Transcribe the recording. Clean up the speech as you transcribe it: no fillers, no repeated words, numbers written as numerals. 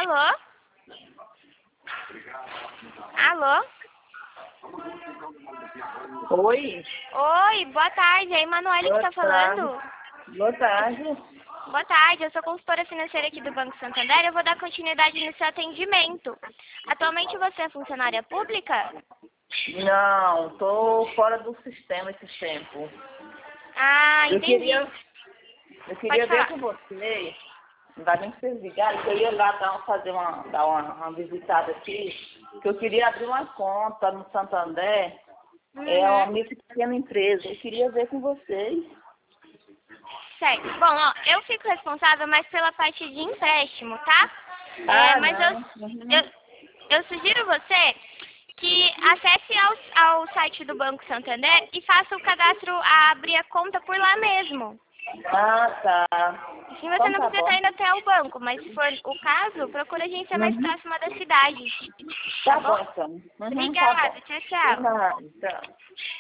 Alô? Alô? Oi, Oi, boa tarde. É a Emanuele que boa tá tarde. falando? Boa tarde. Boa tarde, eu sou consultora financeira aqui do Banco Santander e eu vou dar continuidade no seu atendimento. Atualmente você é funcionária pública? Não, tô fora do sistema esse tempo. Ah, Eu entendi. queria, eu Pode queria ver falar. com você, não dá nem pra vocês ligarem, que eu ia lá dar uma visitada aqui, que eu queria abrir uma conta no Santander, é uma Uhum. micro e pequena empresa. Eu queria ver com vocês. Certo. Bom, ó, eu fico responsável mais pela parte de empréstimo, tá? Ah, Mas não. Uhum. eu sugiro você que acesse ao site do Banco Santander e faça o cadastro, abrir a conta por lá mesmo. Ah, tá. Assim você Então não tá precisa estar bom. indo até o banco, mas se for o caso, procure a agência mais Uhum. próxima da cidade. Tá Tá bom, bom? então. Uhum, tá Obrigada. bom. Tchau, De tchau. nada, tchau.